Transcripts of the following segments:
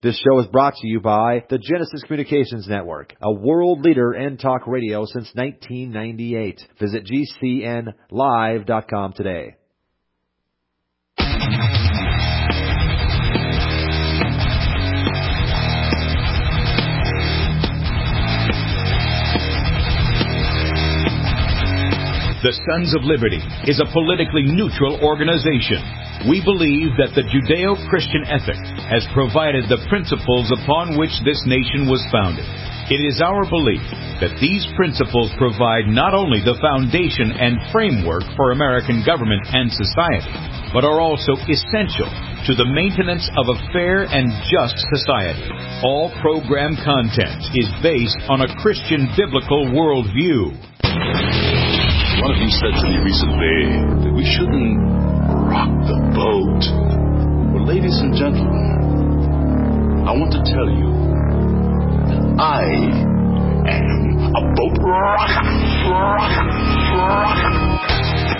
This show is brought to you by the Genesis Communications Network, a world leader in talk radio since 1998. Visit GCNlive.com today. The Sons of Liberty is a politically neutral organization. We believe that the Judeo-Christian ethic has provided the principles upon which this nation was founded. It is our belief that these principles provide not only the foundation and framework for American government and society, but are also essential to the maintenance of a fair and just society. All program content is based on a Christian biblical worldview. One of you said to me recently that we shouldn't rock the boat. Well, ladies and gentlemen, I want to tell you that I am a boat rocker.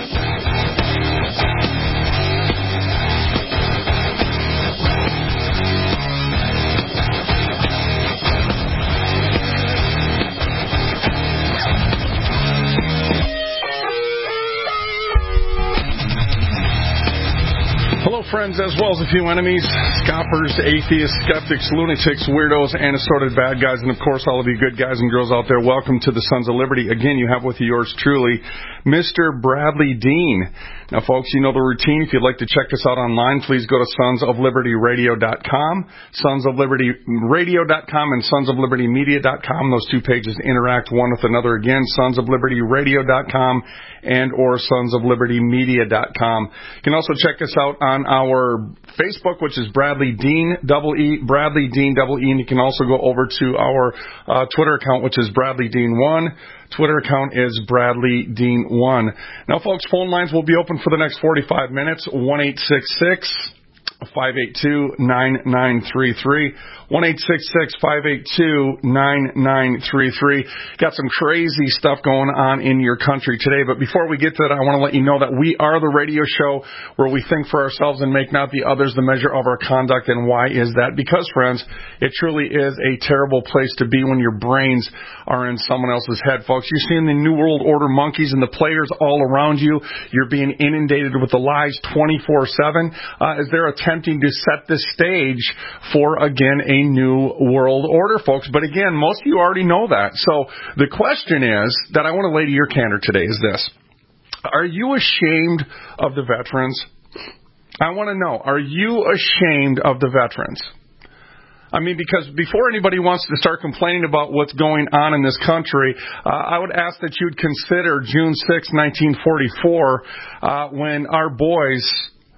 Hello, friends, as well as a few enemies, scoffers, atheists, skeptics, lunatics, weirdos, and assorted bad guys, and, of course, all of you good guys and girls out there. Welcome to the Sons of Liberty. Again, you have with you yours truly, Mr. Bradley Dean. Now, folks, you know the routine. If you'd like to check us out online, please go to sonsoflibertyradio.com, sonsoflibertyradio.com, and sonsoflibertymedia.com. Those two pages interact one with another. Again, sonsoflibertyradio.com and or sonsoflibertymedia.com. You can also check us out on our Facebook, which is Bradley Dean, E, Bradley Dean, E, and you can also go over to our Twitter account, which is Bradley Dean 1. Twitter account is Bradley Dean 1. Now, folks, phone lines will be open for the next 45 minutes. 1-866-582-9933. 1-866-582-9933. Got some crazy stuff going on in your country today, but before we get to that, I want to let you know that we are the radio show where we think for ourselves and make not the others the measure of our conduct. And why is that? Because, friends, it truly is a terrible place to be when your brains are in someone else's head, folks. You're seeing the New World Order monkeys and the players all around you. You're being inundated with the lies 24/7 as they're attempting to set the stage for, again, a new world order, folks. But again, most of you already know that. So the question is that I want to lay to your candor today is this. Are you ashamed of the veterans? I want to know, are you ashamed of the veterans? I mean, because before anybody wants to start complaining about what's going on in this country, I would ask that you'd consider June 6, 1944, when our boys,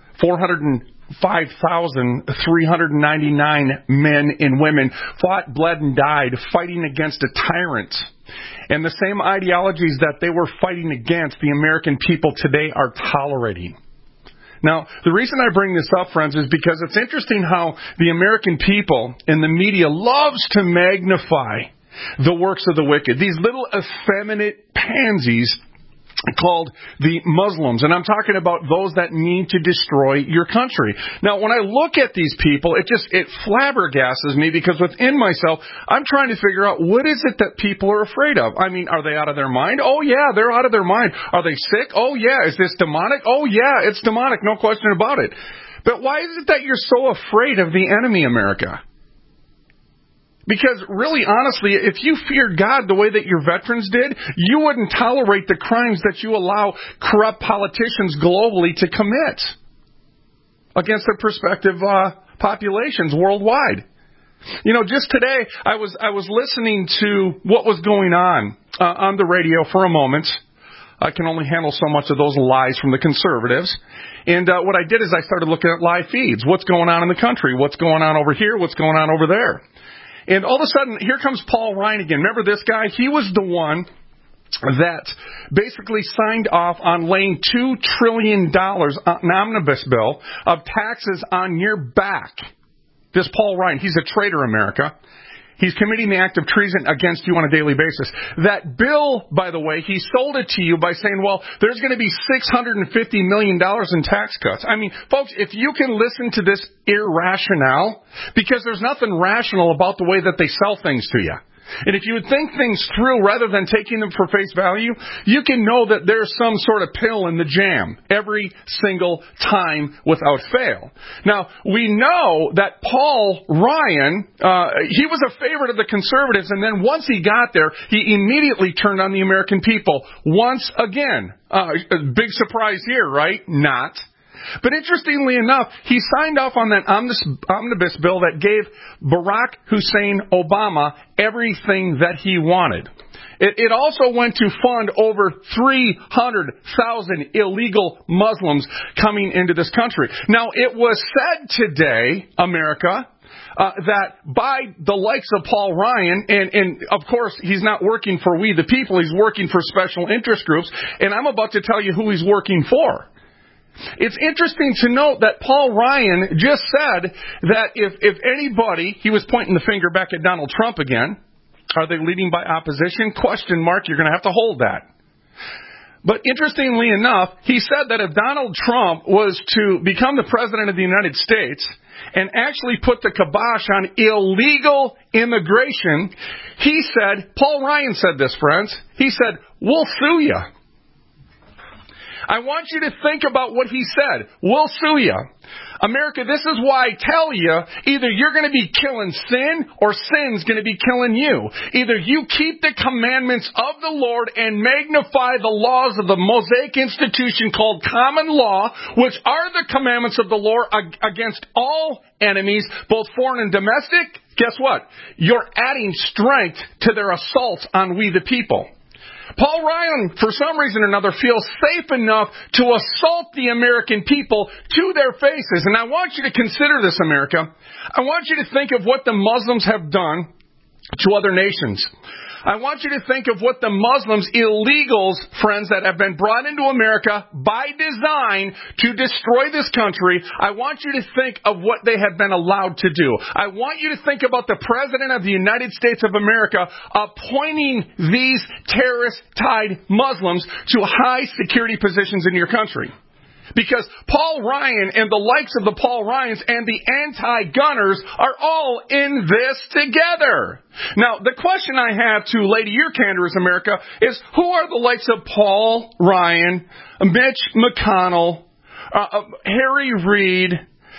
5,399 men and women fought, bled, and died fighting against a tyrant. And the same ideologies that they were fighting against, the American people today are tolerating. Now, the reason I bring this up, friends, is because it's interesting how the American people and the media loves to magnify the works of the wicked. These little effeminate pansies called the Muslims, and I'm talking about those that need to destroy your country. Now, when I look at these people, it flabbergastes me, because within myself, I'm trying to figure out what is it that people are afraid of. I mean, are they out of their mind? Oh, yeah, they're out of their mind. Are they sick? Oh, yeah. Is this demonic? Oh, yeah, it's demonic, no question about it. But why is it that you're so afraid of the enemy, America? Because really, honestly, if you feared God the way that your veterans did, you wouldn't tolerate the crimes that you allow corrupt politicians globally to commit against their prospective populations worldwide. You know, just today, I was listening to what was going on the radio for a moment. I can only handle so much of those lies from the conservatives. And what I did is I started looking at live feeds. What's going on in the country? What's going on over here? What's going on over there? And all of a sudden, here comes Paul Ryan again. Remember this guy? He was the one that basically signed off on laying $2 trillion, an omnibus bill, of taxes on your back. This Paul Ryan, he's a traitor, America. He's committing the act of treason against you on a daily basis. That bill, by the way, he sold it to you by saying, well, there's going to be $650 million in tax cuts. I mean, folks, if you can listen to this irrationale, because there's nothing rational about the way that they sell things to you. And if you would think things through rather than taking them for face value, you can know that there's some sort of pill in the jam every single time without fail. Now, we know that Paul Ryan, he was a favorite of the conservatives, and then once he got there, he immediately turned on the American people. Once again. Big surprise here, right? Not. But interestingly enough, he signed off on that omnibus bill that gave Barack Hussein Obama everything that he wanted. It also went to fund over 300,000 illegal Muslims coming into this country. Now, it was said today, America, that by the likes of Paul Ryan, and of course he's not working for we the people, he's working for special interest groups, and I'm about to tell you who he's working for. It's interesting to note that Paul Ryan just said that if anybody, he was pointing the finger back at Donald Trump again. Are they leading by opposition? Question mark. You're going to have to hold that. But interestingly enough, he said that if Donald Trump was to become the president of the United States and actually put the kibosh on illegal immigration, he said, Paul Ryan said this, friends, he said, we'll sue you. I want you to think about what he said. We'll sue you. America, this is why I tell you, either you're going to be killing sin or sin's going to be killing you. Either you keep the commandments of the Lord and magnify the laws of the Mosaic institution called common law, which are the commandments of the Lord against all enemies, both foreign and domestic. Guess what? You're adding strength to their assaults on we the people. Paul Ryan, for some reason or another, feels safe enough to assault the American people to their faces. And I want you to consider this, America. I want you to think of what the Muslims have done to other nations. I want you to think of what the Muslims, illegals, friends, that have been brought into America by design to destroy this country. I want you to think of what they have been allowed to do. I want you to think about the President of the United States of America appointing these terrorist-tied Muslims to high security positions in your country. Because Paul Ryan and the likes of the Paul Ryans and the anti-gunners are all in this together. Now, the question I have to lay to your candors, America, is who are the likes of Paul Ryan, Mitch McConnell, Harry Reid,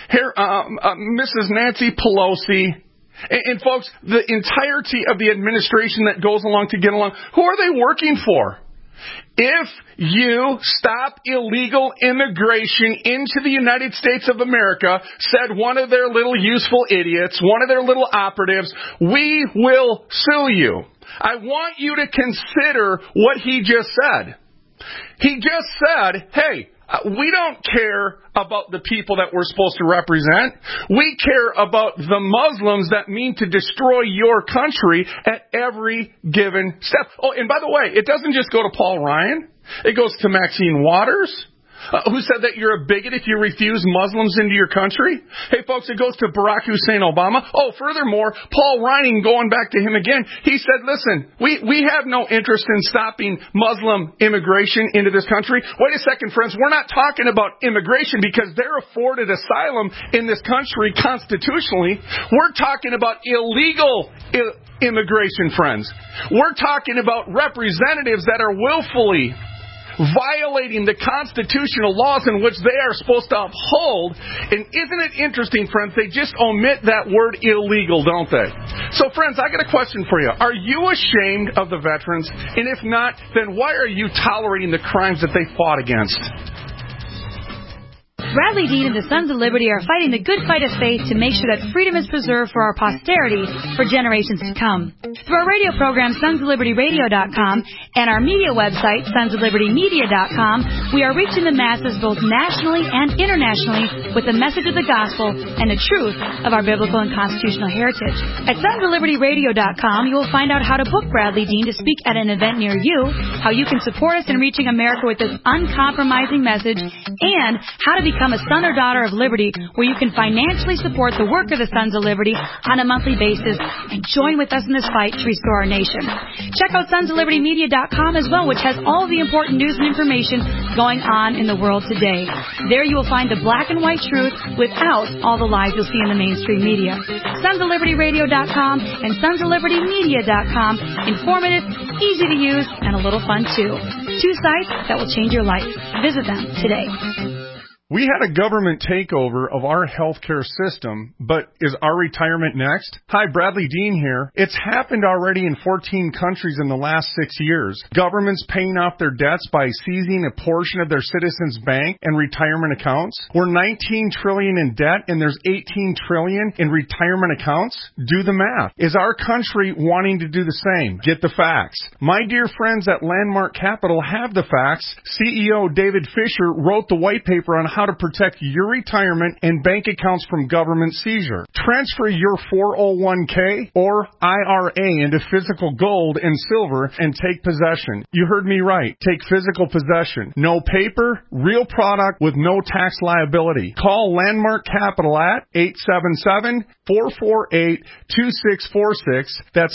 Mrs. Nancy Pelosi, and folks, the entirety of the administration that goes along to get along, who are they working for? If you stop illegal immigration into the United States of America, said one of their little useful idiots, one of their little operatives, we will sue you. I want you to consider what he just said. He just said, hey, we don't care about the people that we're supposed to represent. We care about the Muslims that mean to destroy your country at every given step. Oh, and by the way, it doesn't just go to Paul Ryan. It goes to Maxine Waters, who said that you're a bigot if you refuse Muslims into your country. Hey, folks, it goes to Barack Hussein Obama. Oh, furthermore, Paul Ryan, going back to him again, he said, listen, we have no interest in stopping Muslim immigration into this country. Wait a second, friends. We're not talking about immigration because they're afforded asylum in this country constitutionally. We're talking about illegal immigration, friends. We're talking about representatives that are willfully violating the constitutional laws in which they are supposed to uphold. And isn't it interesting, friends, they just omit that word illegal, don't they? So, friends, I got a question for you. Are you ashamed of the veterans? And if not, then why are you tolerating the crimes that they fought against? Bradley Dean and the Sons of Liberty are fighting the good fight of faith to make sure that freedom is preserved for our posterity for generations to come. Through our radio program, sonsoflibertyradio.com, and our media website, sonsoflibertymedia.com, we are reaching the masses both nationally and internationally with the message of the gospel and the truth of our biblical and constitutional heritage. At sonsoflibertyradio.com, you will find out how to book Bradley Dean to speak at an event near you, how you can support us in reaching America with this uncompromising message, and how to become become a son or daughter of Liberty, where you can financially support the work of the Sons of Liberty on a monthly basis and join with us in this fight to restore our nation. Check out sonsoflibertymedia.com as well, which has all the important news and information going on in the world today. There you will find the black and white truth without all the lies you'll see in the mainstream media. sonsoflibertyradio.com and sonsoflibertymedia.com. Informative, easy to use, and a little fun too. 2 sites that will change your life. Visit them today. We had a government takeover of our healthcare system, but is our retirement next? Hi, Bradley Dean here. It's happened already in 14 countries in the last 6 years. Governments paying off their debts by seizing a portion of their citizens' bank and retirement accounts. We're $19 trillion in debt and there's $18 trillion in retirement accounts. Do the math. Is our country wanting to do the same? Get the facts. My dear friends at Landmark Capital have the facts. CEO David Fisher wrote the white paper on how to protect your retirement and bank accounts from government seizure. Transfer your 401k or IRA into physical gold and silver and take possession. You heard me right. Take physical possession. No paper, real product with no tax liability. Call Landmark Capital at 877-448-2646. That's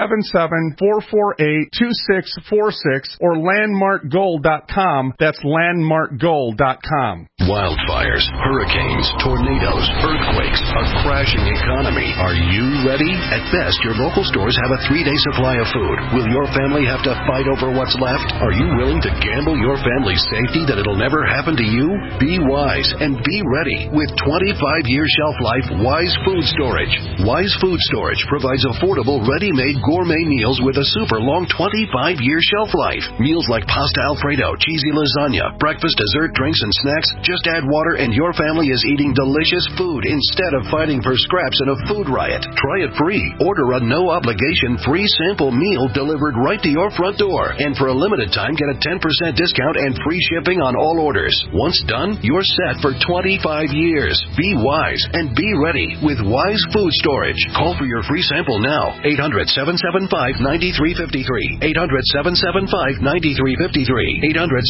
877-448-2646 or landmarkgold.com. That's landmarkgold.com. Wildfires, hurricanes, tornadoes, earthquakes, a crashing economy. Are you ready? At best, your local stores have a 3-day supply of food. Will your family have to fight over what's left? Are you willing to gamble your family's safety that it'll never happen to you? Be wise and be ready with 25-year shelf life Wise Food Storage. Wise Food Storage provides affordable, ready-made gourmet meals with a super long 25-year shelf life. Meals like pasta Alfredo, cheesy lasagna, breakfast, dessert, drinks, and snacks. Just add water and your family is eating delicious food instead of fighting for scraps in a food riot. Try it free. Order a no-obligation free sample meal delivered right to your front door. And for a limited time, get a 10% discount and free shipping on all orders. Once done, you're set for 25 years. Be wise and be ready with Wise Food Storage. Call for your free sample now. 800-775-9353. 800-775-9353.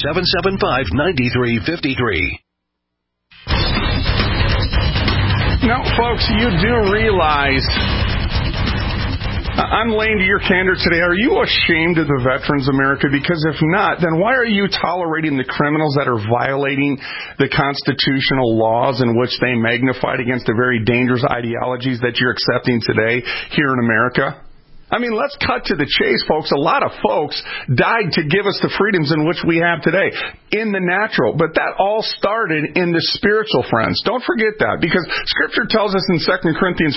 800-775-9353. Now, folks, you do realize, I'm laying to your candor today, are you ashamed of the veterans, America? Because if not, then why are you tolerating the criminals that are violating the constitutional laws in which they magnified against the very dangerous ideologies that you're accepting today here in America? I mean, let's cut to the chase, folks. A lot of folks died to give us the freedoms in which we have today in the natural. But that all started in the spiritual, friends. Don't forget that, because Scripture tells us in 2 Corinthians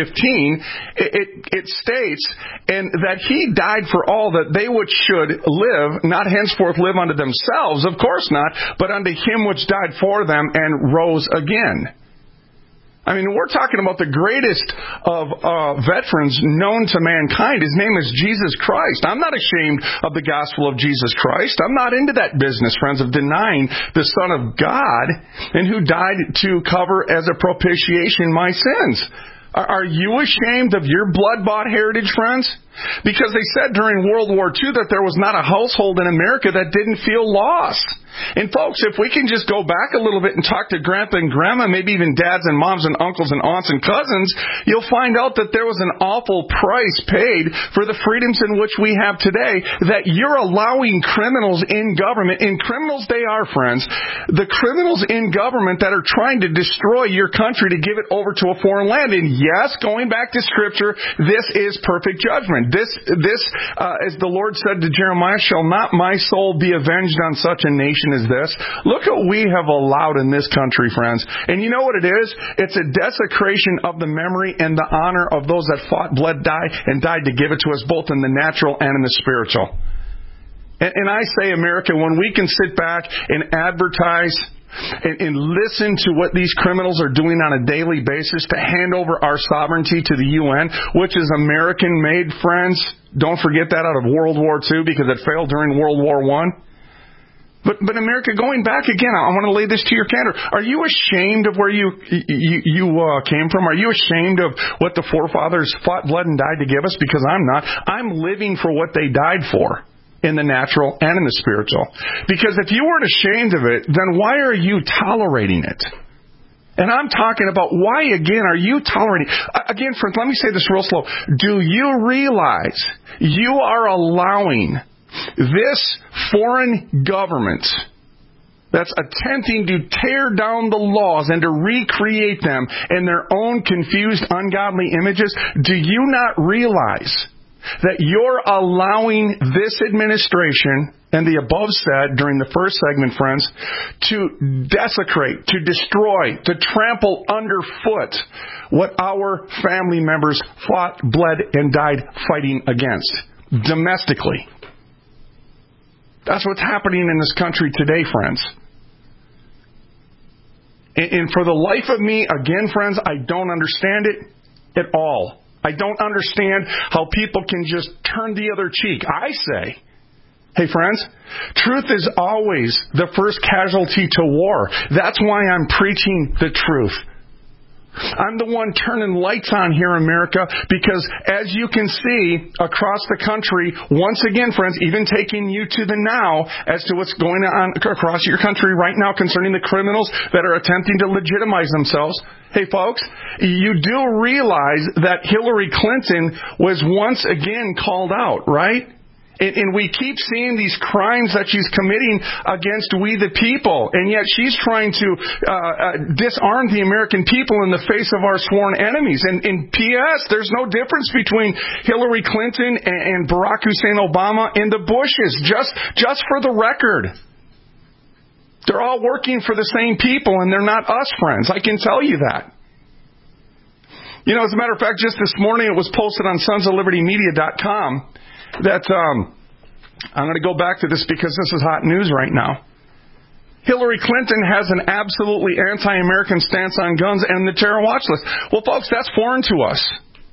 5:15, it states, and that He died for all that they which should live, not henceforth live unto themselves, of course not, but unto Him which died for them and rose again. I mean, we're talking about the greatest of veterans known to mankind. His name is Jesus Christ. I'm not ashamed of the gospel of Jesus Christ. I'm not into that business, friends, of denying the Son of God and who died to cover as a propitiation my sins. Are you ashamed of your blood-bought heritage, friends? Because they said during World War II that there was not a household in America that didn't feel lost. And folks, if we can just go back a little bit and talk to grandpa and grandma, maybe even dads and moms and uncles and aunts and cousins, you'll find out that there was an awful price paid for the freedoms in which we have today, that you're allowing criminals in government, and criminals they are, friends, the criminals in government that are trying to destroy your country to give it over to a foreign land. And yes, going back to Scripture, this is perfect judgment. This, as the Lord said to Jeremiah, shall not my soul be avenged on such a nation as this? Look what we have allowed in this country, friends. And you know what it is? It's a desecration of the memory and the honor of those that fought, bled, died, and died to give it to us, both in the natural and in the spiritual. And I say, America, when we can sit back and advertise and listen to what these criminals are doing on a daily basis to hand over our sovereignty to the UN, which is American-made, friends. Don't forget that, out of World War II, because it failed during World War I. But America, going back again, I want to lay this to your candor. Are you ashamed of where you came from? Are you ashamed of what the forefathers fought, bled, and died to give us? Because I'm not. I'm living for what they died for. in the natural and in the spiritual. Because if you weren't ashamed of it, then why are you tolerating it? And I'm talking about why, again, are you tolerating? Again, friends, let me say this real slow. Do you realize you are allowing this foreign government that's attempting to tear down the laws and to recreate them in their own confused, ungodly images? Do you not realize that you're allowing this administration and the above said during the first segment, friends, to desecrate, to destroy, to trample underfoot what our family members fought, bled, and died fighting against domestically? That's what's happening in this country today, friends. And for the life of me, again, friends, I don't understand it at all. I don't understand how people can just turn the other cheek. I say, hey, friends, truth is always the first casualty to war. That's why I'm preaching the truth. I'm the one turning lights on here in America because, as you can see across the country, once again, friends, even taking you to the now as to what's going on across your country right now concerning the criminals that are attempting to legitimize themselves. Hey, folks, you do realize that Hillary Clinton was once again called out, right? And we keep seeing these crimes that she's committing against we the people. And yet she's trying to disarm the American people in the face of our sworn enemies. And in P.S., there's no difference between Hillary Clinton and Barack Hussein Obama and the Bushes. Just for the record. They're all working for the same people, and they're not us, friends. I can tell you that. You know, as a matter of fact, just this morning it was posted on sonsoflibertymedia.com that I'm going to go back to this because this is hot news right now. Hillary Clinton has an absolutely anti-American stance on guns and the terror watch list. Well, folks, that's foreign to us.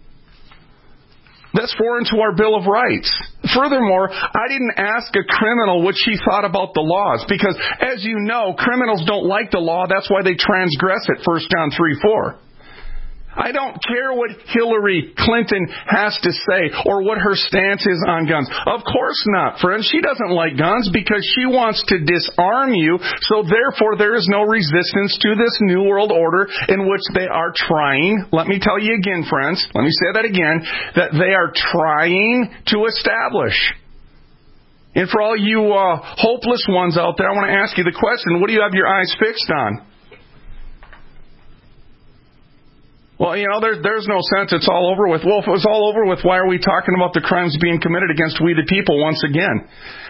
That's foreign to our Bill of Rights. Furthermore, I didn't ask a criminal what she thought about the laws because, as you know, criminals don't like the law. That's why they transgress it, 1 John 3:4. I don't care what Hillary Clinton has to say or what her stance is on guns. Of course not, friends. She doesn't like guns because she wants to disarm you, so therefore there is no resistance to this New World Order in which they are trying, let me tell you again, friends, let me say that again, that they are trying to establish. And for all you hopeless ones out there, I want to ask you the question, what do you have your eyes fixed on? Well, you know, there's no sense it's all over with. Well, if it was all over with, why are we talking about the crimes being committed against we the people once again?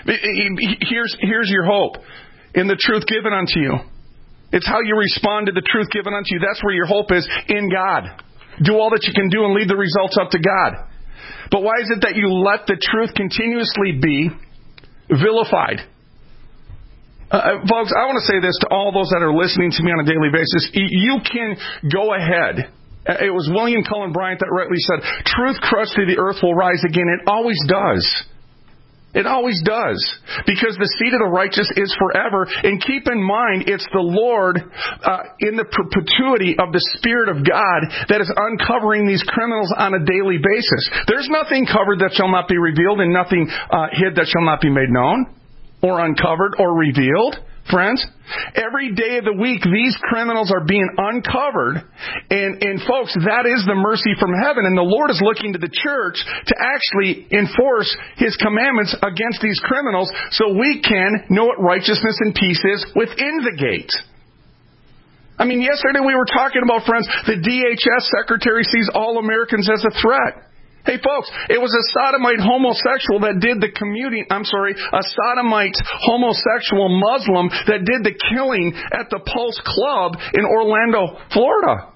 Here's your hope in the truth given unto you. It's how you respond to the truth given unto you. That's where your hope is, in God. Do all that you can do and leave the results up to God. But why is it that you let the truth continuously be vilified? Folks, I want to say this to all those that are listening to me on a daily basis. You can go ahead. It was William Cullen Bryant that rightly said, truth crushed to the earth will rise again. It always does. It always does. Because the seed of the righteous is forever. And keep in mind, it's the Lord in the perpetuity of the Spirit of God that is uncovering these criminals on a daily basis. There's nothing covered that shall not be revealed and nothing hid that shall not be made known or uncovered or revealed. Friends, every day of the week, these criminals are being uncovered. And folks, that is the mercy from heaven. And the Lord is looking to the church to actually enforce His commandments against these criminals so we can know what righteousness and peace is within the gate. I mean, yesterday we were talking about, friends, the DHS secretary sees all Americans as a threat. Hey, folks, it was a sodomite homosexual that did the a sodomite homosexual Muslim that did the killing at the Pulse Club in Orlando, Florida.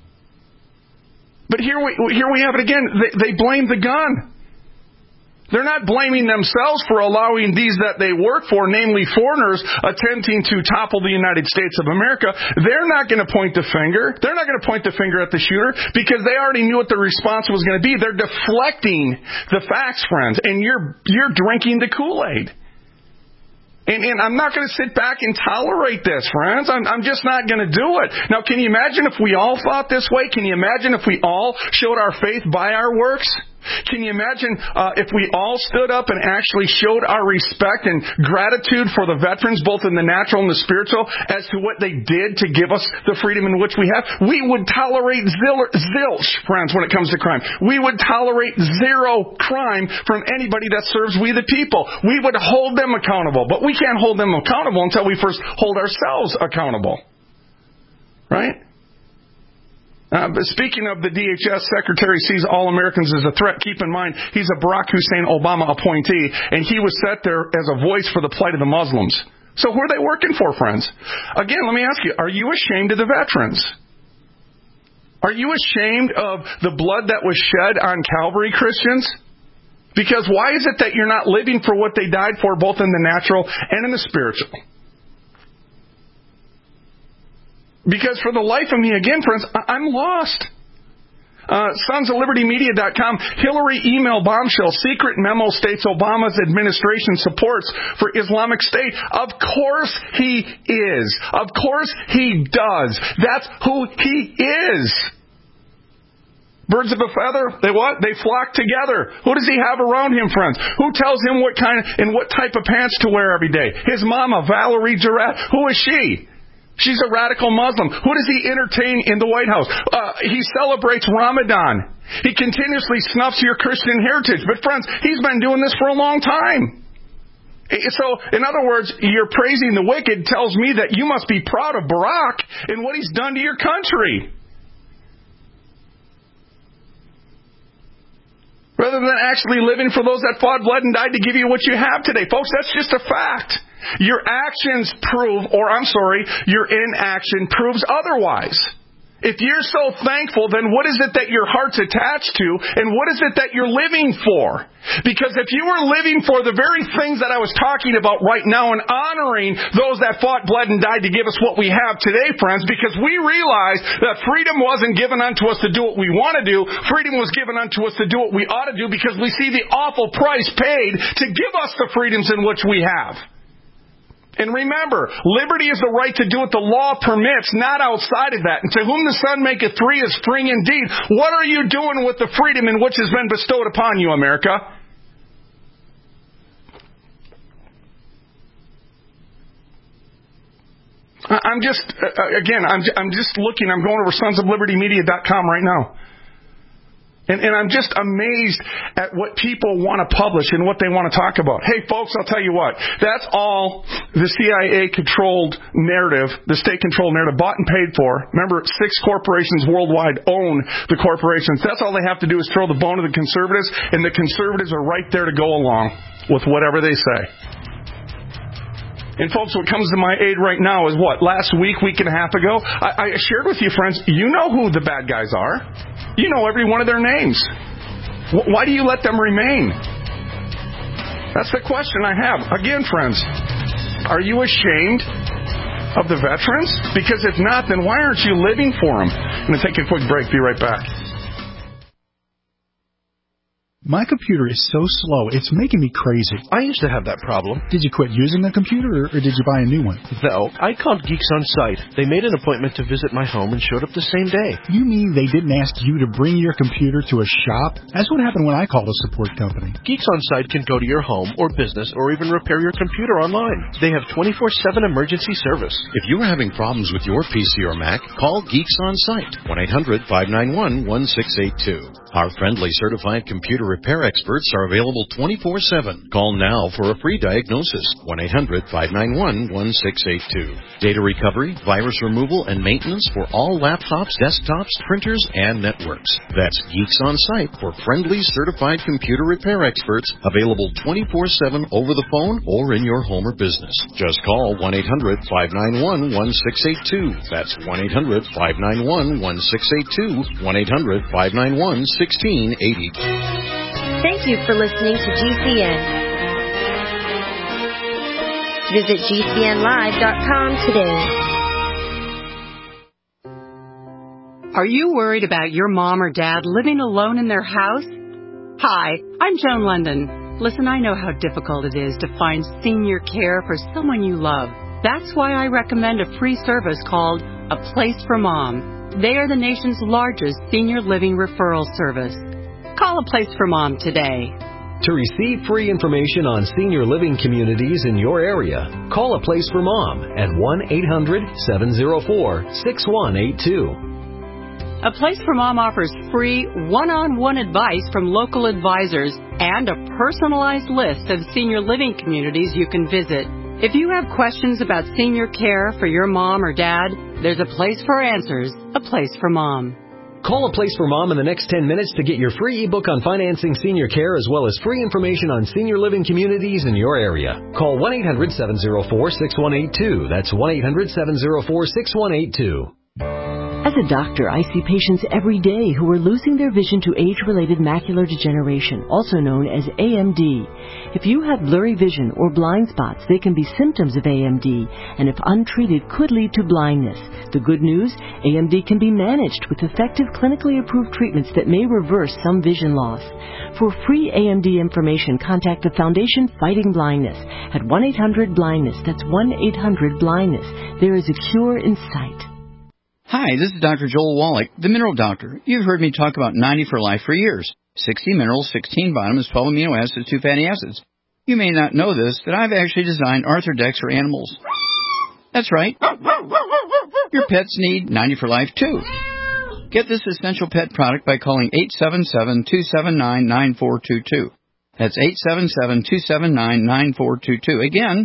But here we have it again. They blame the gun. They're not blaming themselves for allowing these that they work for, namely foreigners, attempting to topple the United States of America. They're not going to point the finger. They're not going to point the finger at the shooter because they already knew what the response was going to be. They're deflecting the facts, friends, and you're drinking the Kool-Aid. And I'm not going to sit back and tolerate this, friends. I'm just not going to do it. Now, can you imagine if we all thought this way? Can you imagine if we all showed our faith by our works? Can you imagine if we all stood up and actually showed our respect and gratitude for the veterans, both in the natural and the spiritual, as to what they did to give us the freedom in which we have? We would tolerate zilch, friends, when it comes to crime. We would tolerate zero crime from anybody that serves we the people. We would hold them accountable. But we can't hold them accountable until we first hold ourselves accountable. Right? But speaking of the DHS secretary sees all Americans as a threat, keep in mind he's a Barack Hussein Obama appointee, and he was set there as a voice for the plight of the Muslims. So who are they working for, friends? Again, let me ask you, are you ashamed of the veterans? Are you ashamed of the blood that was shed on Calvary, Christians? Because why is it that you're not living for what they died for, both in the natural and in the spiritual? Because for the life of me, again, friends, I'm lost. SonsOfLibertyMedia.com, Hillary email bombshell, secret memo states Obama's administration supports for Islamic State. Of course he is. Of course he does. That's who he is. Birds of a feather, they what? They flock together. Who does he have around him, friends? Who tells him what kind and what type of pants to wear every day? His mama, Valerie Jarrett. Who is she? She's a radical Muslim. Who does he entertain in the White House? He celebrates Ramadan. He continuously snuffs your Christian heritage. But friends, he's been doing this for a long time. So, in other words, you're praising the wicked tells me that you must be proud of Barack and what he's done to your country. Rather than actually living for those that fought, bled, and died to give you what you have today. Folks, that's just a fact. Your actions prove, your inaction proves otherwise. If you're so thankful, then what is it that your heart's attached to, and what is it that you're living for? Because if you were living for the very things that I was talking about right now and honoring those that fought, bled, and died to give us what we have today, friends, because we realize that freedom wasn't given unto us to do what we want to do. Freedom was given unto us to do what we ought to do because we see the awful price paid to give us the freedoms in which we have. And remember, liberty is the right to do what the law permits, not outside of that. And to whom the Son maketh free is free indeed. What are you doing with the freedom in which has been bestowed upon you, America? I'm just looking, I'm going over SonsOfLibertyMedia.com right now. And I'm just amazed at what people want to publish and what they want to talk about. Hey, folks, I'll tell you what. That's all the CIA-controlled narrative, the state-controlled narrative, bought and paid for. Remember, 6 corporations worldwide own the corporations. That's all they have to do is throw the bone to the conservatives, and the conservatives are right there to go along with whatever they say. And folks, what comes to my aid right now is what? Last week and a half ago, I shared with you, friends, you know who the bad guys are. You know every one of their names. Why do you let them remain? That's the question I have. Again, friends, are you ashamed of the veterans? Because if not, then why aren't you living for them? I'm going to take a quick break. Be right back. My computer is so slow, it's making me crazy. I used to have that problem. Did you quit using a computer, or did you buy a new one? No, I called Geeks On Site. They made an appointment to visit my home and showed up the same day. You mean they didn't ask you to bring your computer to a shop? That's what happened when I called a support company. Geeks On Site can go to your home or business or even repair your computer online. They have 24/7 emergency service. If you are having problems with your PC or Mac, call Geeks On Site, 1-800-591-1682. Our friendly certified computer repair experts are available 24/7. Call now for a free diagnosis. 1-800-591-1682. Data recovery, virus removal, and maintenance for all laptops, desktops, printers, and networks. That's Geeks On Site for friendly certified computer repair experts available 24/7 over the phone or in your home or business. Just call 1-800-591-1682. That's 1-800-591-1682. 1-800-591-1682. 1680. Thank you for listening to GCN. Visit GCNlive.com today. Are you worried about your mom or dad living alone in their house? Hi, I'm Joan London. Listen, I know how difficult it is to find senior care for someone you love. That's why I recommend a free service called A Place for Mom. They are the nation's largest senior living referral service. Call A Place for Mom today. To receive free information on senior living communities in your area, call A Place for Mom at 1-800-704-6182. A Place for Mom offers free one-on-one advice from local advisors and a personalized list of senior living communities you can visit. If you have questions about senior care for your mom or dad, there's a place for answers, A Place for Mom. Call A Place for Mom in the next 10 minutes to get your free ebook on financing senior care as well as free information on senior living communities in your area. Call 1-800-704-6182. That's 1-800-704-6182. As a doctor, I see patients every day who are losing their vision to age-related macular degeneration, also known as AMD. If you have blurry vision or blind spots, they can be symptoms of AMD, and if untreated, could lead to blindness. The good news, AMD can be managed with effective clinically approved treatments that may reverse some vision loss. For free AMD information, contact the Foundation Fighting Blindness at 1-800-BLINDNESS. That's 1-800-BLINDNESS. There is a cure in sight. Hi, this is Dr. Joel Wallach, the Mineral Doctor. You've heard me talk about 90 for Life for years. 60 minerals, 16 vitamins, 12 amino acids, 2 fatty acids. You may not know this, but I've actually designed Arthrodex for animals. That's right. Your pets need 90 for Life, too. Get this essential pet product by calling 877-279-9422. That's 877-279-9422. Again,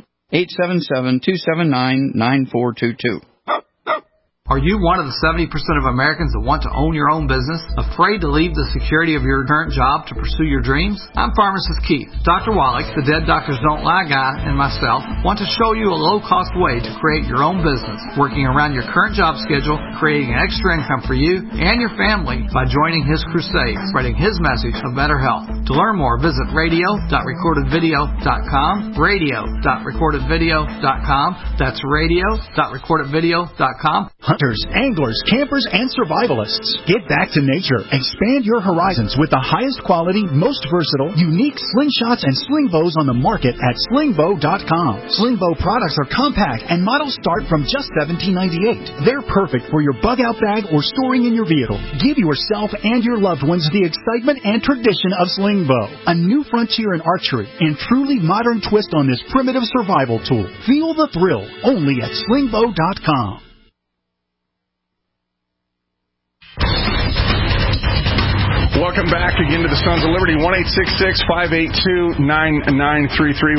877-279-9422. Are you one of the 70% of Americans that want to own your own business? Afraid to leave the security of your current job to pursue your dreams? I'm Pharmacist Keith. Dr. Wallach, the Dead Doctors Don't Lie guy, and myself want to show you a low-cost way to create your own business, working around your current job schedule, creating an extra income for you and your family by joining his crusade, spreading his message of better health. To learn more, visit radio.recordedvideo.com, radio.recordedvideo.com. That's radio.recordedvideo.com. Hunters, anglers, campers, and survivalists. Get back to nature. Expand your horizons with the highest quality, most versatile, unique slingshots and sling bows on the market at slingbow.com. Sling bow products are compact and models start from just $17.98. They're perfect for your bug-out bag or storing in your vehicle. Give yourself and your loved ones the excitement and tradition of sling bow. A new frontier in archery and truly modern twist on this primitive survival tool. Feel the thrill only at slingbow.com. Welcome back again to the Sons of Liberty. 1-866-582-9933.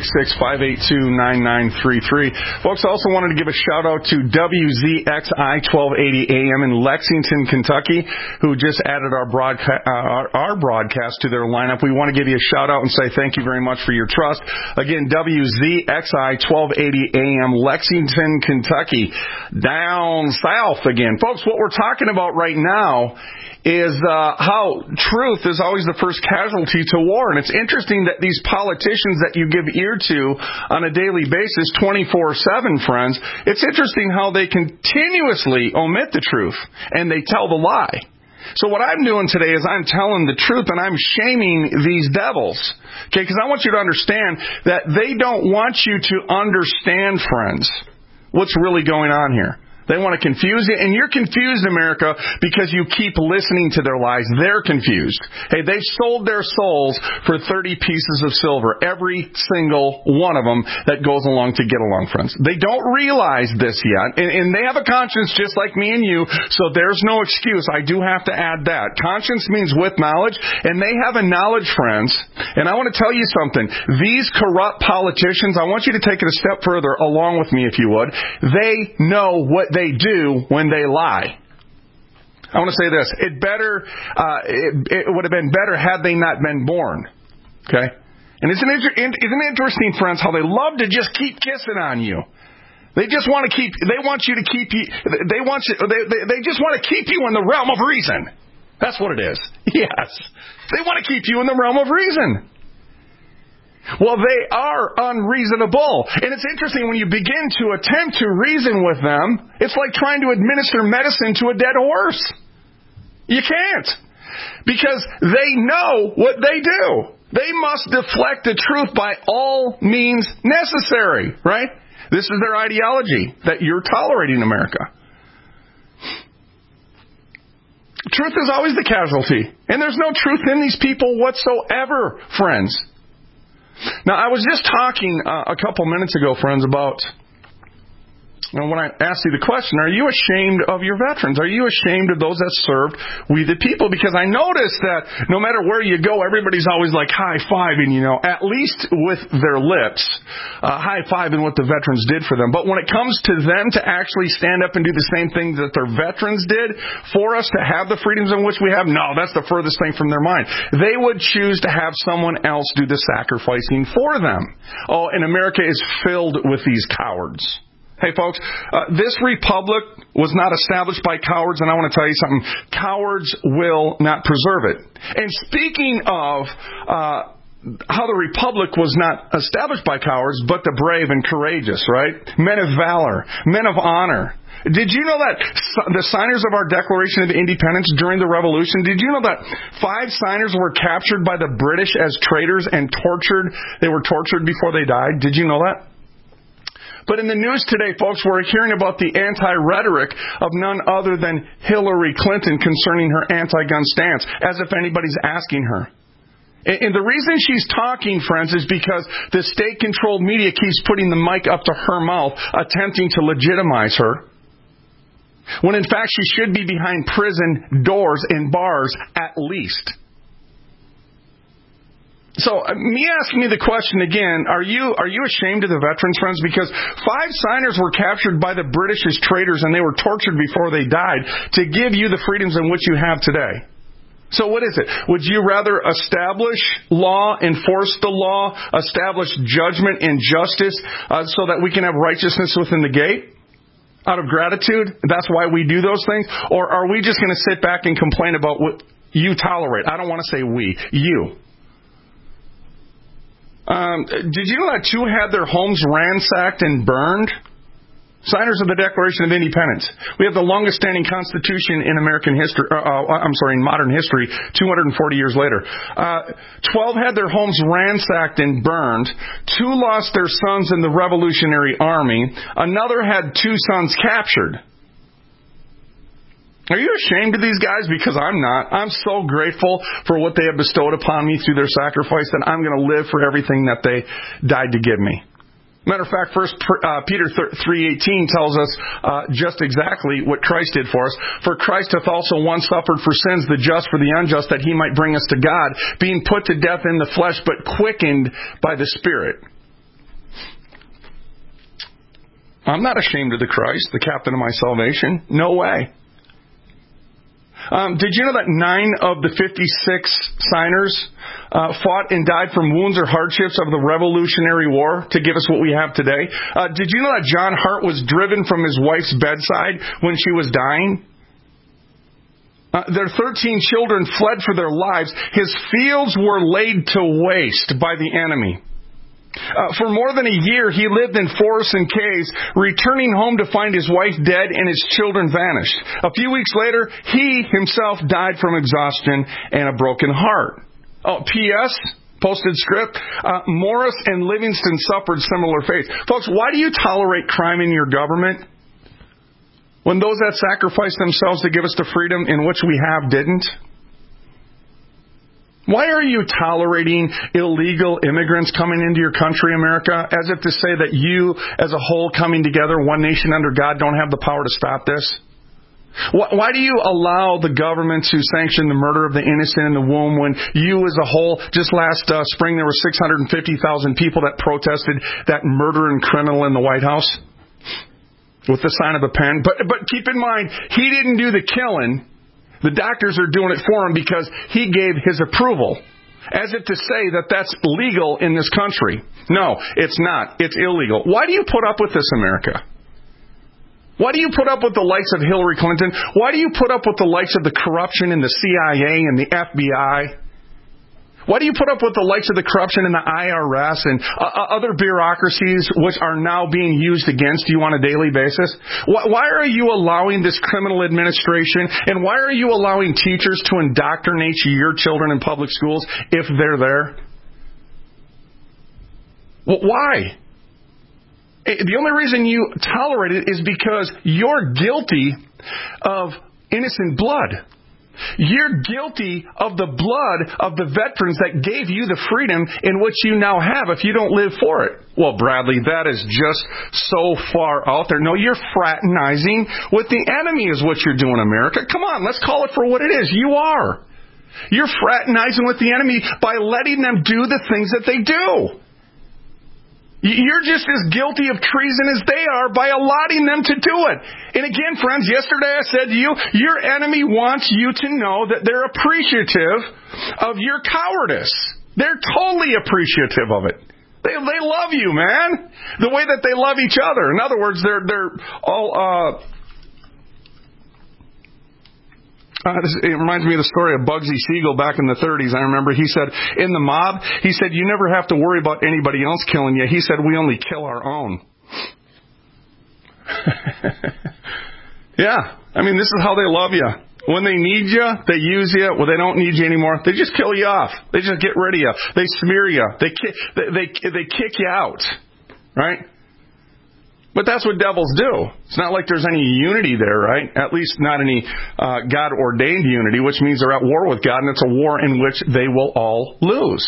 1-866-582-9933. Folks, I also wanted to give a shout-out to WZXI 1280 AM in Lexington, Kentucky, who just added our broadcast to their lineup. We want to give you a shout-out and say thank you very much for your trust. Again, WZXI 1280 AM, Lexington, Kentucky. Down south again. Folks, what we're talking about right now is how truth is always the first casualty to war. And it's interesting that these politicians that you give ear to on a daily basis, 24/7, friends, it's interesting how they continuously omit the truth and they tell the lie. So what I'm doing today is I'm telling the truth and I'm shaming these devils. Okay, because I want you to understand that they don't want you to understand, friends, what's really going on here. They want to confuse you, and you're confused, America, because you keep listening to their lies. They're confused. Hey, they've sold their souls for 30 pieces of silver, every single one of them that goes along to get along, friends. They don't realize this yet, and they have a conscience just like me and you, so there's no excuse. I do have to add that. Conscience means with knowledge, and they have a knowledge, friends, and I want to tell you something. These corrupt politicians, I want you to take it a step further along with me, if you would. They know what they do when they lie. I want to say this. It would have been better had they not been born. Okay? And isn't it interesting, friends, how they love to just keep kissing on you? They just want to keep, they want you to keep you, they just want to keep you in the realm of reason. That's what it is. Yes. They want to keep you in the realm of reason. Well, they are unreasonable. And it's interesting when you begin to attempt to reason with them, it's like trying to administer medicine to a dead horse. You can't. Because they know what they do. They must deflect the truth by all means necessary, right? This is their ideology that you're tolerating in America. Truth is always the casualty. And there's no truth in these people whatsoever, friends. Now, I was just talking a couple minutes ago, friends, about... Now, when I asked you the question, are you ashamed of your veterans? Are you ashamed of those that served we the people? Because I noticed that no matter where you go, everybody's always like high-fiving, at least with their lips, high-fiving what the veterans did for them. But when it comes to them to actually stand up and do the same thing that their veterans did for us to have the freedoms in which we have, no, that's the furthest thing from their mind. They would choose to have someone else do the sacrificing for them. Oh, and America is filled with these cowards. Hey, folks, this republic was not established by cowards, and I want to tell you something. Cowards will not preserve it. And speaking of how the republic was not established by cowards, but the brave and courageous, right? Men of valor, men of honor. Did you know that the signers of our Declaration of Independence during the Revolution, did you know that 5 signers were captured by the British as traitors and tortured? They were tortured before they died. Did you know that? But in the news today, folks, we're hearing about the anti-rhetoric of none other than Hillary Clinton concerning her anti-gun stance, as if anybody's asking her. And the reason she's talking, friends, is because the state-controlled media keeps putting the mic up to her mouth, attempting to legitimize her, when in fact she should be behind prison doors and bars at least. So, me asking you the question again, are you ashamed of the veterans, friends? Because 5 signers were captured by the British as traitors and they were tortured before they died to give you the freedoms in which you have today. So what is it? Would you rather establish law, enforce the law, establish judgment and justice so that we can have righteousness within the gate? Out of gratitude? That's why we do those things? Or are we just going to sit back and complain about what you tolerate? I don't want to say we. You. Did you know that 2 had their homes ransacked and burned? Signers of the Declaration of Independence. We have the longest standing constitution in American history, in modern history, 240 years later. 12 had their homes ransacked and burned. 2 lost their sons in the Revolutionary Army. Another had 2 sons captured. Are you ashamed of these guys? Because I'm not. I'm so grateful for what they have bestowed upon me through their sacrifice that I'm going to live for everything that they died to give me. Matter of fact, 1 Peter 3:18 tells us just exactly what Christ did for us. For Christ hath also once suffered for sins, the just for the unjust, that he might bring us to God, being put to death in the flesh, but quickened by the Spirit. I'm not ashamed of the Christ, the captain of my salvation. No way. Did you know that 9 of the 56 signers fought and died from wounds or hardships of the Revolutionary War to give us what we have today? Did you know that John Hart was driven from his wife's bedside when she was dying? Their 13 children fled for their lives. His fields were laid to waste by the enemy. For more than a year, he lived in forests and caves, returning home to find his wife dead and his children vanished. A few weeks later, he himself died from exhaustion and a broken heart. Oh, P.S., posted script, Morris and Livingston suffered similar fates. Folks, why do you tolerate crime in your government when those that sacrificed themselves to give us the freedom in which we have didn't? Why are you tolerating illegal immigrants coming into your country, America, as if to say that you, as a whole, coming together, one nation under God, don't have the power to stop this? Why do you allow the government to sanction the murder of the innocent in the womb when you, as a whole, just last spring, there were 650,000 people that protested that murder and criminal in the White House with the sign of a pen? But keep in mind, he didn't do the killing. The doctors are doing it for him because he gave his approval, as if to say that that's legal in this country. No, it's not. It's illegal. Why do you put up with this, America? Why do you put up with the likes of Hillary Clinton? Why do you put up with the likes of the corruption in the CIA and the FBI? Why do you put up with the likes of the corruption in the IRS and other bureaucracies which are now being used against you on a daily basis? Why are you allowing this criminal administration, and why are you allowing teachers to indoctrinate your children in public schools if they're there? Why? The only reason you tolerate it is because you're guilty of innocent blood. You're guilty of the blood of the veterans that gave you the freedom in which you now have if you don't live for it. Well, Bradley, that is just so far out there. No, you're fraternizing with the enemy is what you're doing, America. Come on, let's call it for what it is. You are. You're fraternizing with the enemy by letting them do the things that they do. You're just as guilty of treason as they are by allowing them to do it. And again, friends, yesterday I said to you, your enemy wants you to know that they're appreciative of your cowardice. They're totally appreciative of it. They love you, man. The way that they love each other. In other words, they're all... it reminds me of the story of Bugsy Siegel back in the 30s. I remember he said, in the mob, he said, you never have to worry about anybody else killing you. He said, we only kill our own. Yeah. I mean, this is how they love you. When they need you, they use you. When they don't need you anymore, they just kill you off. They just get rid of you. They smear you. They kick you out. Right? But that's what devils do. It's not like there's any unity there, right? At least not any God-ordained unity, which means they're at war with God, and it's a war in which they will all lose.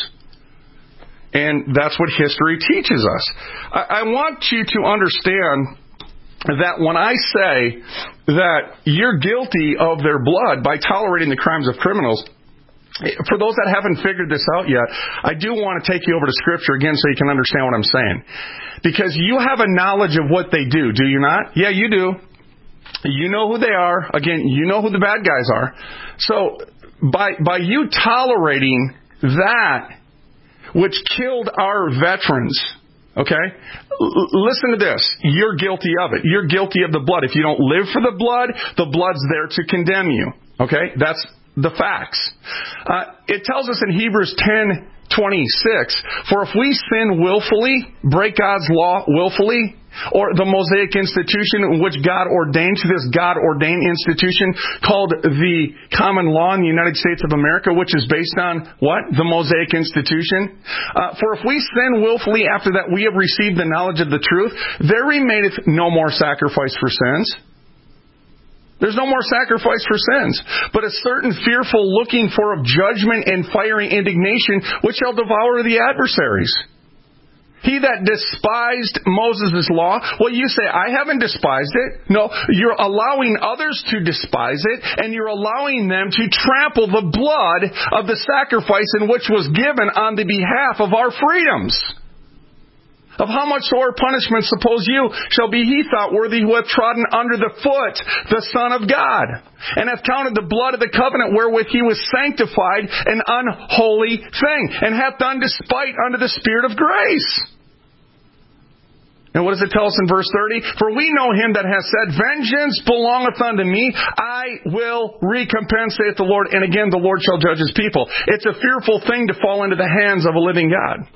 And that's what history teaches us. I want you to understand that when I say that you're guilty of their blood by tolerating the crimes of criminals, for those that haven't figured this out yet, I do want to take you over to Scripture again so you can understand what I'm saying. Because you have a knowledge of what they do you not? Yeah, you do. You know who they are. Again, you know who the bad guys are. So, by you tolerating that which killed our veterans, okay? Listen to this. You're guilty of it. You're guilty of the blood. If you don't live for the blood's there to condemn you. Okay? That's the facts. It tells us in Hebrews 10:26, for if we sin willfully, break God's law willfully, or the Mosaic institution which God ordained, to this God-ordained institution called the common law in the United States of America, which is based on what? The Mosaic institution. For if we sin willfully after that we have received the knowledge of the truth, there remaineth no more sacrifice for sins. There's no more sacrifice for sins, but a certain fearful looking for of judgment and fiery indignation, which shall devour the adversaries. He that despised Moses' law, well, you say, I haven't despised it. No, you're allowing others to despise it, and you're allowing them to trample the blood of the sacrifice in which was given on the behalf of our freedoms. Of how much sore punishment suppose you shall be he thought worthy who hath trodden under the foot the Son of God, and hath counted the blood of the covenant wherewith he was sanctified an unholy thing, and hath done despite unto the Spirit of grace. And what does it tell us in verse 30? For we know him that hath said, vengeance belongeth unto me, I will recompense, saith the Lord, and again the Lord shall judge his people. It's a fearful thing to fall into the hands of a living God.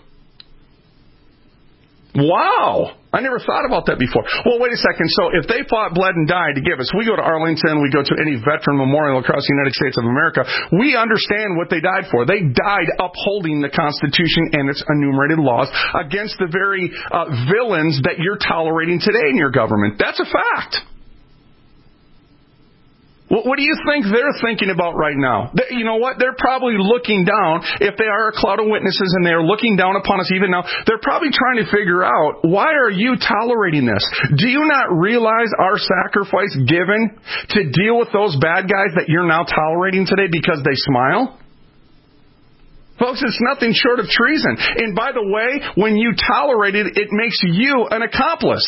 Wow! I never thought about that before. Well, wait a second. So if they fought, bled, and died to give us, we go to Arlington, we go to any veteran memorial across the United States of America, we understand what they died for. They died upholding the Constitution and its enumerated laws against the very villains that you're tolerating today in your government. That's a fact. What do you think they're thinking about right now? You know what? They're probably looking down, if they are a cloud of witnesses and they're looking down upon us even now, they're probably trying to figure out, why are you tolerating this? Do you not realize our sacrifice given to deal with those bad guys that you're now tolerating today because they smile? Folks, it's nothing short of treason. And by the way, when you tolerate it, it makes you an accomplice.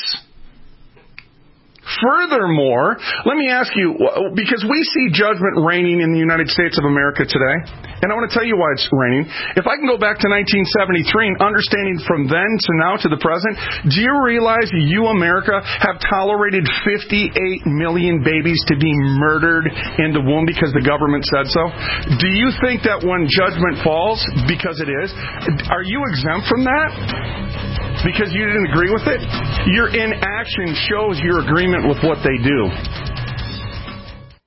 Furthermore, let me ask you, because we see judgment reigning in the United States of America today, and I want to tell you why it's reigning. If I can go back to 1973 and understanding from then to now to the present, do you realize you, America, have tolerated 58 million babies to be murdered in the womb because the government said so? Do you think that when judgment falls, because it is, are you exempt from that? Because you didn't agree with it? Your inaction shows your agreement with what they do.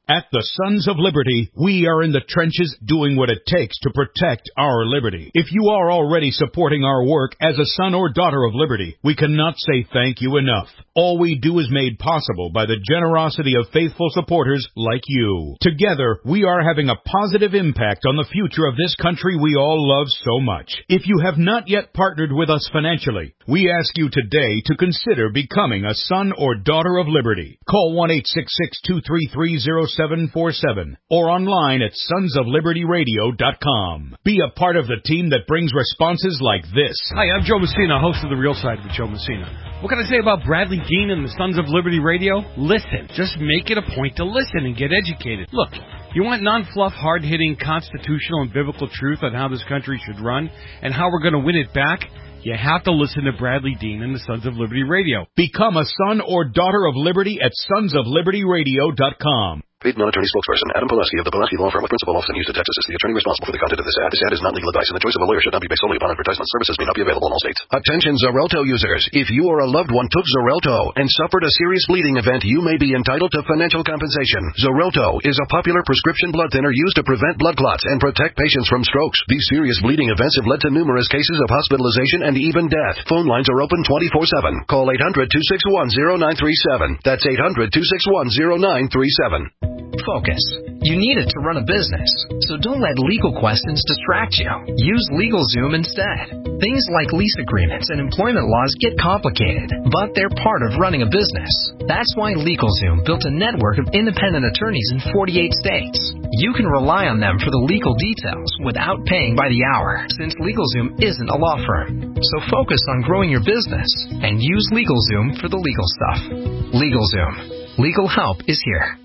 At the Sons of Liberty, we are in the trenches doing what it takes to protect our liberty. If you are already supporting our work as a son or daughter of liberty, we cannot say thank you enough. All we do is made possible by the generosity of faithful supporters like you. Together, we are having a positive impact on the future of this country we all love so much. If you have not yet partnered with us financially, we ask you today to consider becoming a son or daughter of liberty. Call 1-866-233-0747 or online at sonsoflibertyradio.com. Be a part of the team that brings responses like this. Hi, I'm Joe Messina, host of The Real Side with Joe Messina. What can I say about Bradley Dean and the Sons of Liberty Radio? Listen. Just make it a point to listen and get educated. Look, you want non-fluff, hard-hitting constitutional and biblical truth on how this country should run and how we're going to win it back? You have to listen to Bradley Dean and the Sons of Liberty Radio. Become a son or daughter of liberty at sonsoflibertyradio.com. Paid non-attorney spokesperson Adam Pileski of the Pileski Law Firm with principal office in Houston, Texas is the attorney responsible for the content of this ad. This ad is not legal advice, and the choice of a lawyer should not be based solely upon advertisement. Services may not be available in all states. Attention Xarelto users. If you or a loved one took Xarelto and suffered a serious bleeding event, you may be entitled to financial compensation. Xarelto is a popular prescription blood thinner used to prevent blood clots and protect patients from strokes. These serious bleeding events have led to numerous cases of hospitalization and even death. Phone lines are open 24/7. Call 800-261-0937. That's 800-261-0937. Focus. You need it to run a business, so don't let legal questions distract you. Use LegalZoom instead. Things like lease agreements and employment laws get complicated, but they're part of running a business. That's why LegalZoom built a network of independent attorneys in 48 states. You can rely on them for the legal details without paying by the hour, since LegalZoom isn't a law firm. So focus on growing your business and use LegalZoom for the legal stuff. LegalZoom. Legal help is here.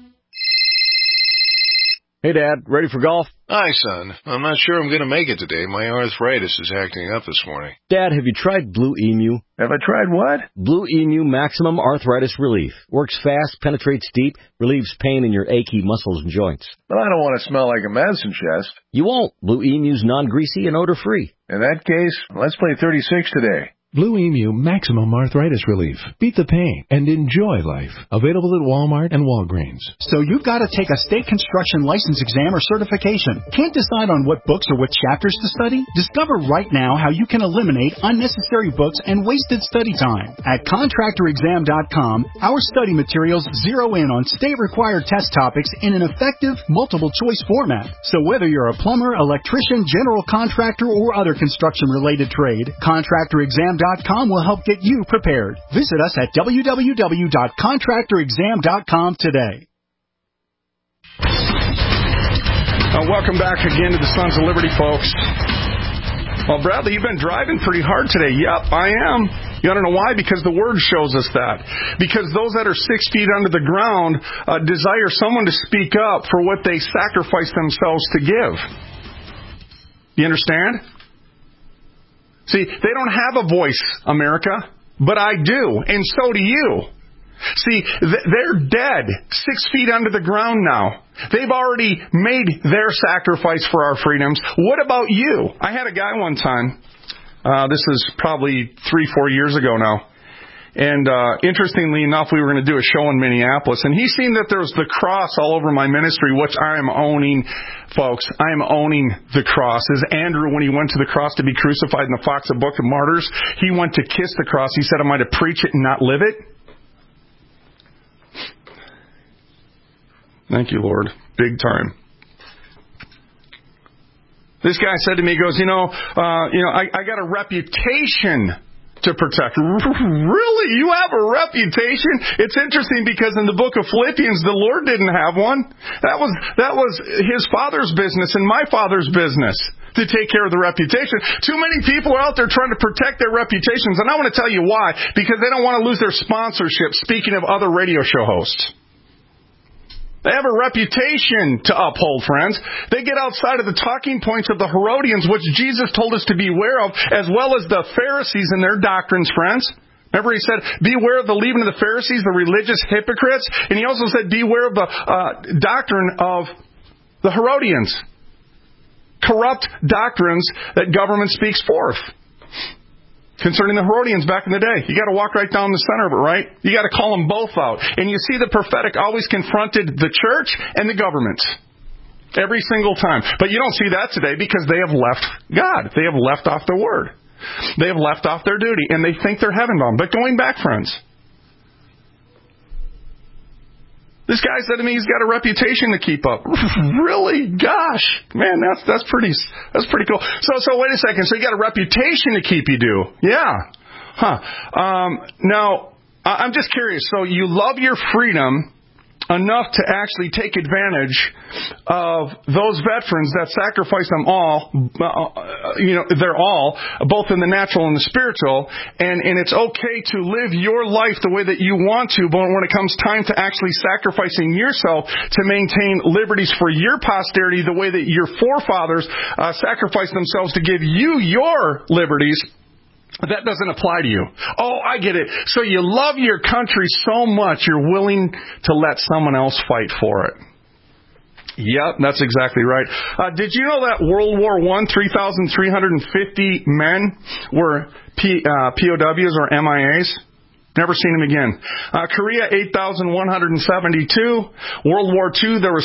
Hey, Dad, ready for golf? Hi, son. I'm not sure I'm going to make it today. My arthritis is acting up this morning. Dad, have you tried Blue Emu? Have I tried what? Blue Emu Maximum Arthritis Relief. Works fast, penetrates deep, relieves pain in your achy muscles and joints. But I don't want to smell like a medicine chest. You won't. Blue Emu's non-greasy and odor-free. In that case, let's play 36 today. Blue Emu Maximum Arthritis Relief. Beat the pain and enjoy life. Available at Walmart and Walgreens. So you've got to take a state construction license exam or certification. Can't decide on what books or what chapters to study? Discover right now how you can eliminate unnecessary books and wasted study time. At contractorexam.com, our study materials zero in on state-required test topics in an effective, multiple-choice format. So whether you're a plumber, electrician, general contractor, or other construction-related trade, contractorexam.com will help get you prepared. Visit us at www.contractorexam.com today. Welcome back again to the Sons of Liberty, folks. Well, Bradley, you've been driving pretty hard today. Yep, I am. You want to know why? Because the Word shows us that. Because those that are 6 feet under the ground desire someone to speak up for what they sacrifice themselves to give. You understand? See, they don't have a voice, America, but I do, and so do you. See, they're dead, 6 feet under the ground now. They've already made their sacrifice for our freedoms. What about you? I had a guy one time, this is probably 3-4 years ago now, and interestingly enough, we were going to do a show in Minneapolis, and he seen that there was the cross all over my ministry, which I am owning, folks. I am owning the cross. As Andrew, when he went to the cross to be crucified in the Fox Book of Martyrs, he went to kiss the cross. He said, am I to preach it and not live it? Thank you, Lord. Big time. This guy said to me, he goes, I got a reputation to protect. Really? You have a reputation? It's interesting because in the book of Philippians, the Lord didn't have one. That was His Father's business and my Father's business to take care of the reputation. Too many people are out there trying to protect their reputations, and I want to tell you why. Because they don't want to lose their sponsorship, speaking of other radio show hosts. They have a reputation to uphold, friends. They get outside of the talking points of the Herodians, which Jesus told us to beware of, as well as the Pharisees and their doctrines, friends. Remember, he said, beware of the leaven of the Pharisees, the religious hypocrites. And he also said, beware of the doctrine of the Herodians. Corrupt doctrines that government speaks forth. Concerning the Herodians back in the day, you got to walk right down the center of it, right? You got to call them both out. And you see the prophetic always confronted the church and the government. Every single time. But you don't see that today because they have left God. They have left off their word. They have left off their duty. And they think they're heaven-bound. But going back, friends. This guy said to me he's got a reputation to keep up. Really? Gosh. Man, that's pretty cool. So wait a second. So you got a reputation to keep, you do? Yeah. Now, I'm just curious. So you love your freedom enough to actually take advantage of those veterans that sacrifice them all, their all, both in the natural and the spiritual, and it's okay to live your life the way that you want to, but when it comes time to actually sacrificing yourself to maintain liberties for your posterity the way that your forefathers sacrificed themselves to give you your liberties, that doesn't apply to you. Oh, I get it. So you love your country so much you're willing to let someone else fight for it. Yep, that's exactly right. Did you know that World War I, 3,350 men were POWs or MIAs? Never seen them again. Korea, 8,172. World War II, there were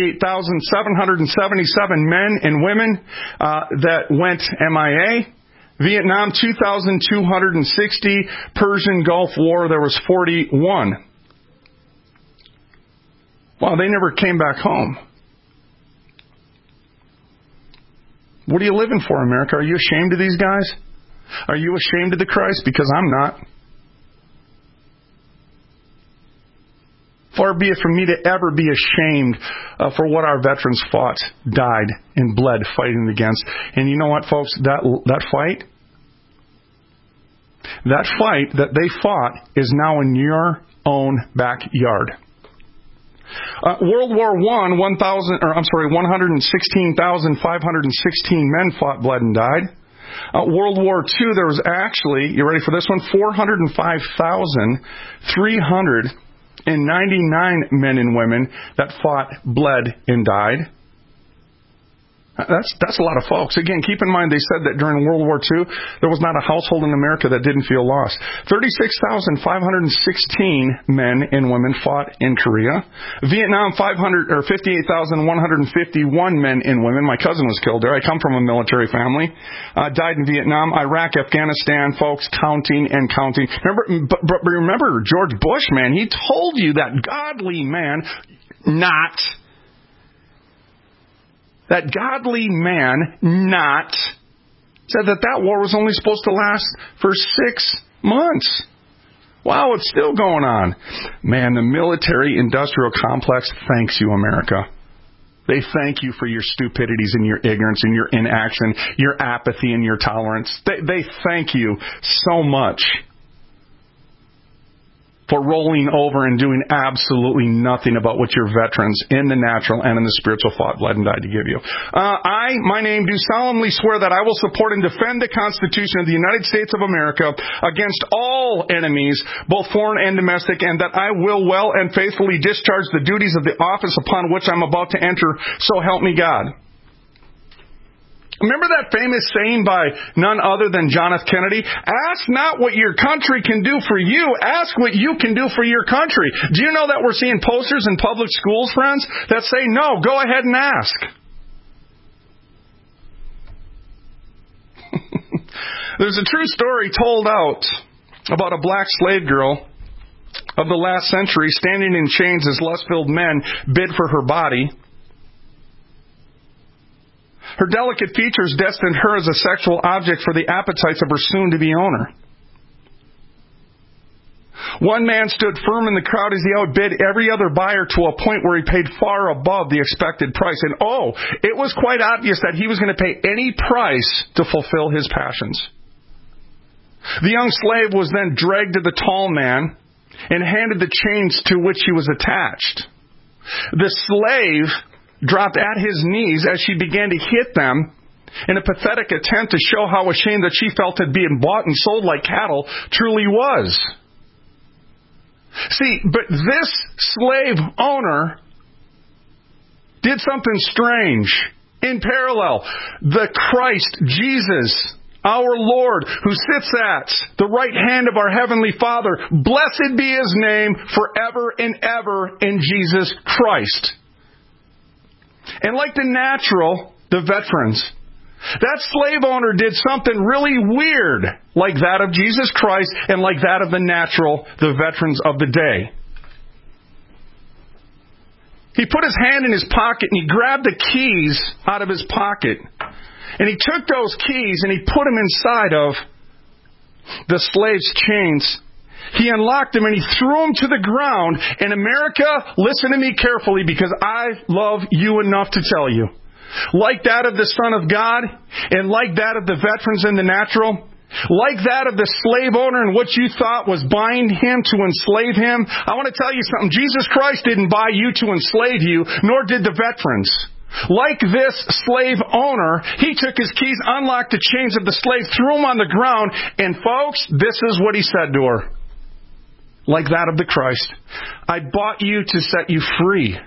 78,777 men and women that went MIA. Vietnam, 2,260. Persian Gulf War, there was 41. Wow, they never came back home. What are you living for, America? Are you ashamed of these guys? Are you ashamed of the Christ? Because I'm not. Far be it from me to ever be ashamed for what our veterans fought, died, and bled fighting against. And you know what, folks? That fight that they fought is now in your own backyard. World War I, 116,516 men fought, bled, and died. World War II, there was actually, you ready for this one? 405,399 men and women that fought, bled, and died. That's a lot of folks. Again, keep in mind they said that during World War II, there was not a household in America that didn't feel lost. 36,516 men and women fought in Korea. Vietnam, 58,151 men and women. My cousin was killed there. I come from a military family. Died in Vietnam. Iraq, Afghanistan, folks, counting and counting. Remember George Bush, man. He told you that godly man, that godly man said that war was only supposed to last for 6 months. Wow, it's still going on. Man, the military-industrial complex thanks you, America. They thank you for your stupidities and your ignorance and your inaction, your apathy and your tolerance. They thank you so much for rolling over and doing absolutely nothing about what your veterans in the natural and in the spiritual fought, bled, and died to give you. My name, do solemnly swear that I will support and defend the Constitution of the United States of America against all enemies, both foreign and domestic, and that I will well and faithfully discharge the duties of the office upon which I'm about to enter, so help me God. Remember that famous saying by none other than John F. Kennedy? Ask not what your country can do for you. Ask what you can do for your country. Do you know that we're seeing posters in public schools, friends, that say, no, go ahead and ask? There's a true story told out about a black slave girl of the last century standing in chains as lust-filled men bid for her body. Her delicate features destined her as a sexual object for the appetites of her soon-to-be owner. One man stood firm in the crowd as he outbid every other buyer to a point where he paid far above the expected price. And it was quite obvious that he was going to pay any price to fulfill his passions. The young slave was then dragged to the tall man and handed the chains to which he was attached. The slave dropped at his knees as she began to hit them in a pathetic attempt to show how ashamed that she felt at being bought and sold like cattle truly was. See, but this slave owner did something strange. In parallel, the Christ, Jesus, our Lord, who sits at the right hand of our Heavenly Father. Blessed be His name forever and ever in Jesus Christ. And like the natural, the veterans, that slave owner did something really weird, like that of Jesus Christ and like that of the natural, the veterans of the day. He put his hand in his pocket and he grabbed the keys out of his pocket. And he took those keys and he put them inside of the slave's chains. He unlocked them and he threw them to the ground. And America, listen to me carefully, because I love you enough to tell you. Like that of the Son of God, and like that of the veterans in the natural, like that of the slave owner and what you thought was buying him to enslave him, I want to tell you something. Jesus Christ didn't buy you to enslave you, nor did the veterans. Like this slave owner, he took his keys, unlocked the chains of the slave, threw them on the ground, and folks, this is what he said to her. Like that of the Christ, I bought you to set you free.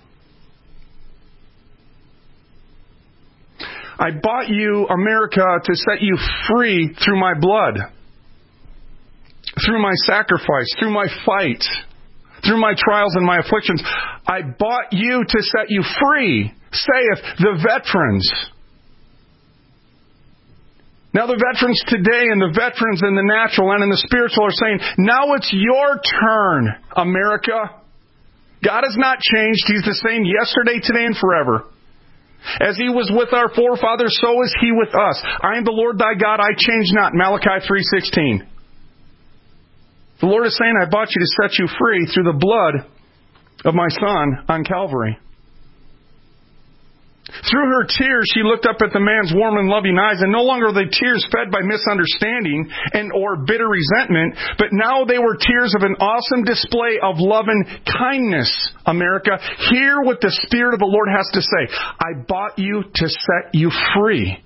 I bought you, America, to set you free through my blood, through my sacrifice, through my fight, through my trials and my afflictions. I bought you to set you free, saith the veterans. Now the veterans today and the veterans in the natural and in the spiritual are saying, now it's your turn, America. God has not changed. He's the same yesterday, today, and forever. As He was with our forefathers, so is He with us. I am the Lord thy God, I change not. Malachi 3:16. The Lord is saying, I bought you to set you free through the blood of my Son on Calvary. Through her tears, she looked up at the man's warm and loving eyes, and no longer were they tears fed by misunderstanding and or bitter resentment, but now they were tears of an awesome display of love and kindness. America, hear what the Spirit of the Lord has to say. I bought you to set you free.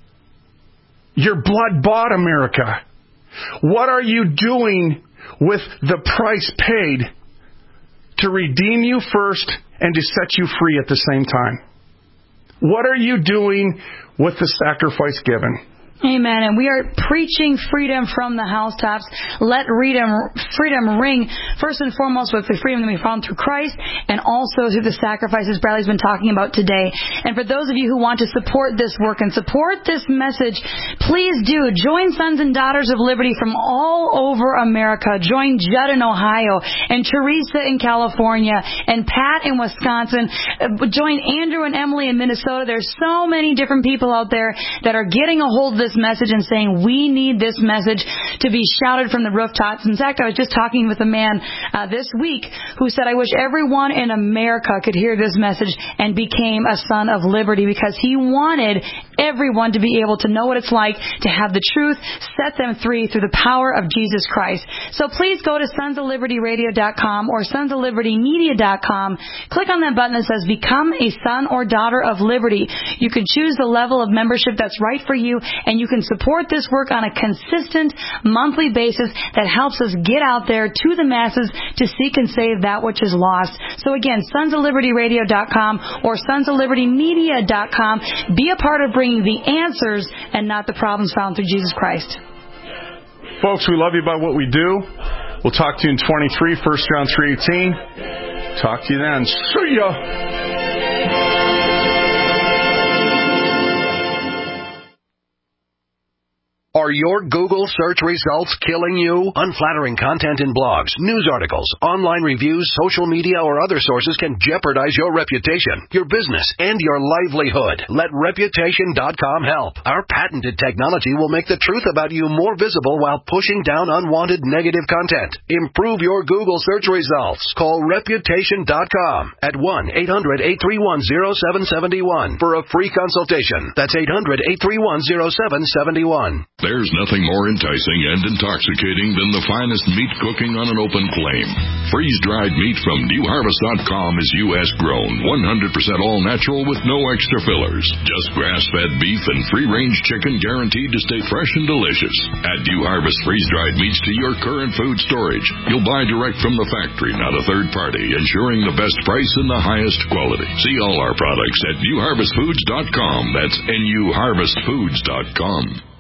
Your blood bought, America. What are you doing with the price paid to redeem you first and to set you free at the same time? What are you doing with the sacrifice given? Amen. And we are preaching freedom from the housetops. Let freedom ring, first and foremost, with the freedom that we found through Christ and also through the sacrifices Bradley's been talking about today. And for those of you who want to support this work and support this message, please do. Join Sons and Daughters of Liberty from all over America. Join Judd in Ohio and Teresa in California and Pat in Wisconsin. Join Andrew and Emily in Minnesota. There's so many different people out there that are getting a hold of this message and saying, we need this message to be shouted from the rooftops. In fact, I was just talking with a man this week who said, I wish everyone in America could hear this message and became a son of liberty, because he wanted everyone to be able to know what it's like to have the truth set them free through the power of Jesus Christ. So please go to sonsoflibertyradio.com or sonsoflibertymedia.com. Click on that button that says Become a Son or Daughter of Liberty. You can choose the level of membership that's right for you, and you can support this work on a consistent monthly basis that helps us get out there to the masses to seek and save that which is lost. So again, sonsoflibertyradio.com or sonsoflibertymedia.com. Be a part of bringing the answers and not the problems found through Jesus Christ. Folks, we love you by what we do. We'll talk to you in 23, 1 John 3:18. Talk to you then. See ya. Are your Google search results killing you? Unflattering content in blogs, news articles, online reviews, social media, or other sources can jeopardize your reputation, your business, and your livelihood. Let Reputation.com help. Our patented technology will make the truth about you more visible while pushing down unwanted negative content. Improve your Google search results. Call Reputation.com at 1-800-831-0771 for a free consultation. That's 800-831-0771. There's nothing more enticing and intoxicating than the finest meat cooking on an open flame. Freeze-dried meat from NewHarvest.com is U.S. grown, 100% all natural with no extra fillers. Just grass-fed beef and free-range chicken guaranteed to stay fresh and delicious. Add New Harvest freeze-dried meats to your current food storage. You'll buy direct from the factory, not a third party, ensuring the best price and the highest quality. See all our products at NewHarvestFoods.com. That's NewHarvestFoods.com.